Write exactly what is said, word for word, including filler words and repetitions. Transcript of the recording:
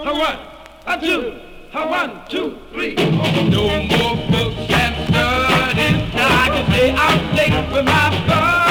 a one, a two, a one, two, three. No more books and studies. Now I can stay out late with my buddies.